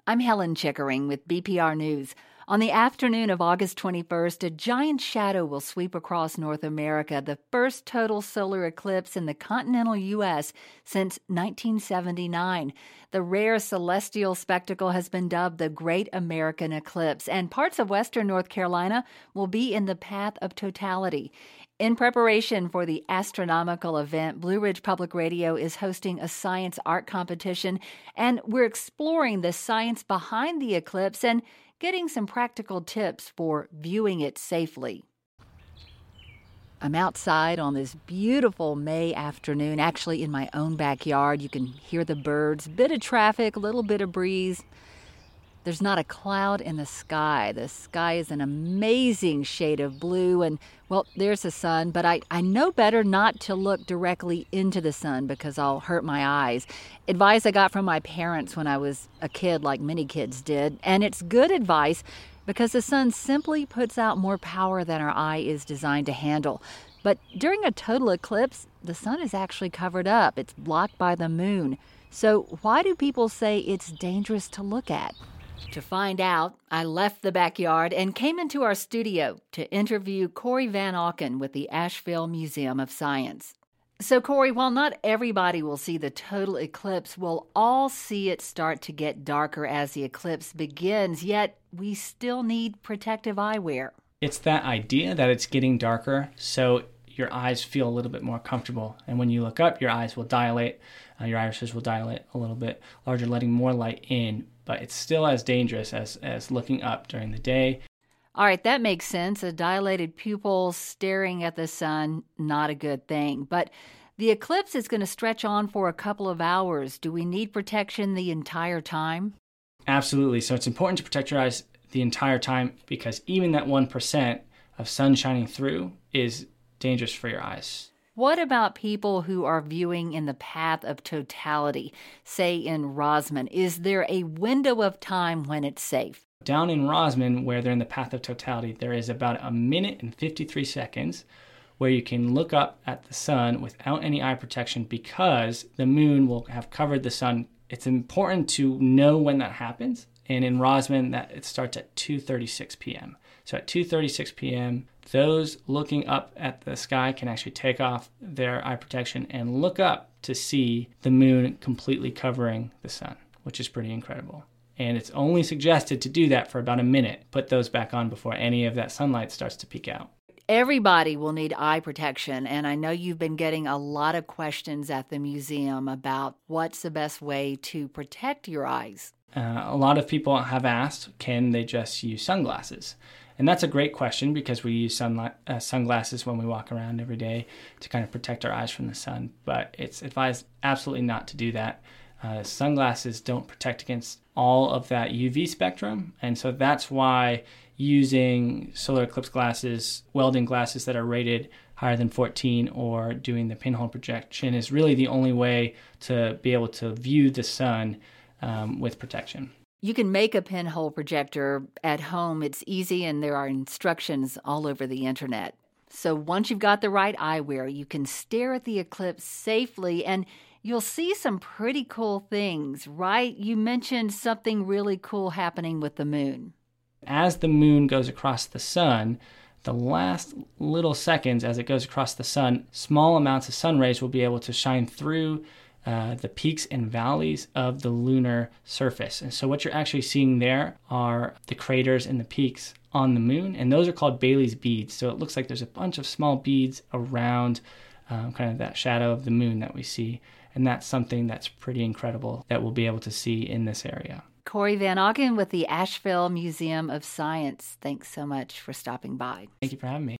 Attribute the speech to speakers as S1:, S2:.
S1: I'm Helen Chickering with BPR News. On the afternoon of August 21st, a giant shadow will sweep across North America, the first total solar eclipse in the continental U.S. since 1979. The rare celestial spectacle has been dubbed the Great American Eclipse, and parts of western North Carolina will be in the path of totality. In preparation for the astronomical event, Blue Ridge Public Radio is hosting a science art competition, and we're exploring the science behind the eclipse and getting some practical tips for viewing it safely. I'm outside on this beautiful May afternoon, actually in my own backyard. You can hear the birds, bit of traffic, a little bit of breeze. There's not a cloud in the sky. The sky is an amazing shade of blue, and, well, there's the sun, but I know better not to look directly into the sun because I'll hurt my eyes. Advice I got from my parents when I was a kid, like many kids did, and it's good advice because the sun simply puts out more power than our eye is designed to handle. But during a total eclipse, the sun is actually covered up. It's blocked by the moon. So why do people say it's dangerous to look at? To find out, I left the backyard and came into our studio to interview Corey Van Auken with the Asheville Museum of Science. So, Corey, while not everybody will see the total eclipse, we'll all see it start to get darker as the eclipse begins, yet we still need protective eyewear.
S2: It's that idea that it's getting darker, so your eyes feel a little bit more comfortable. And when you look up, your eyes will dilate, your irises will dilate a little bit larger, letting more light in. But it's still as dangerous as looking up during the day.
S1: All right, that makes sense. A dilated pupil staring at the sun, not a good thing. But the eclipse is going to stretch on for a couple of hours. Do we need protection the entire time?
S2: Absolutely. So it's important to protect your eyes the entire time because even that 1% of sun shining through is dangerous for your eyes.
S1: What about people who are viewing in the path of totality, say in Rosman? Is there a window of time when it's safe?
S2: Down in Rosman, where they're in the path of totality, there is about 1 minute and 53 seconds where you can look up at the sun without any eye protection because the moon will have covered the sun. It's important to know when that happens. And in Rosman, that it starts at 2:36 p.m. So at 2:36 p.m., those looking up at the sky can actually take off their eye protection and look up to see the moon completely covering the sun, which is pretty incredible. And it's only suggested to do that for about a minute. Put those back on before any of that sunlight starts to peek out.
S1: Everybody will need eye protection, and I know you've been getting a lot of questions at the museum about what's the best way to protect your eyes.
S2: A lot of people have asked, can they just use sunglasses? And that's a great question because we use sunglasses when we walk around every day to kind of protect our eyes from the sun. But it's advised absolutely not to do that. Sunglasses don't protect against all of that UV spectrum. And so that's why using solar eclipse glasses, welding glasses that are rated higher than 14 or doing the pinhole projection is really the only way to be able to view the sun with protection.
S1: You can make a pinhole projector at home. It's easy, and there are instructions all over the internet. So once you've got the right eyewear, you can stare at the eclipse safely, and you'll see some pretty cool things, right? You mentioned something really cool happening with the moon.
S2: As the moon goes across the sun, the last little seconds as it goes across the sun, small amounts of sun rays will be able to shine through the peaks and valleys of the lunar surface. And so what you're actually seeing there are the craters and the peaks on the moon, and those are called Baily's beads. So it looks like there's a bunch of small beads around kind of that shadow of the moon that we see, and that's something that's pretty incredible that we'll be able to see in this area.
S1: Corey Van Auken with the Asheville Museum of Science. Thanks so much for stopping by.
S2: Thank you for having me.